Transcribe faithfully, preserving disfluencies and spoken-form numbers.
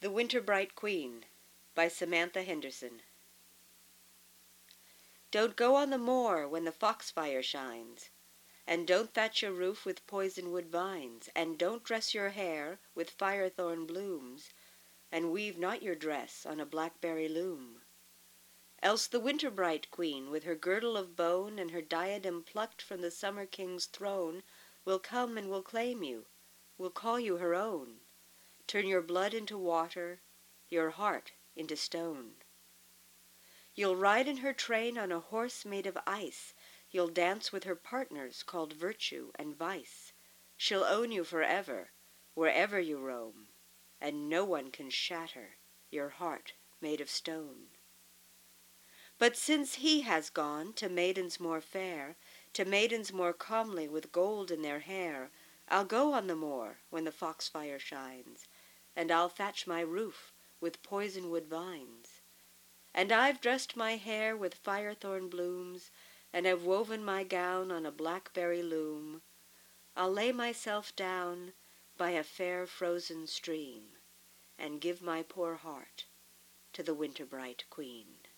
The Winter Bright Queen by Samantha Henderson. Don't go on the moor when the foxfire shines, and don't thatch your roof with poisonwood vines, and don't dress your hair with firethorn blooms, and weave not your dress on a blackberry loom. Else the Winter Bright Queen, with her girdle of bone and her diadem plucked from the Summer King's throne, will come and will claim you, will call you her own, turn your blood into water, your heart into stone. You'll ride in her train on a horse made of ice, you'll dance with her partners called Virtue and Vice. She'll own you forever, wherever you roam, and no one can shatter your heart made of stone. But since he has gone to maidens more fair, to maidens more comely with gold in their hair, I'll go on the moor when the foxfire shines, and I'll thatch my roof with poisonwood vines. And I've dressed my hair with firethorn blooms, and have woven my gown on a blackberry loom. I'll lay myself down by a fair frozen stream, and give my poor heart to the Winter Bright Queen.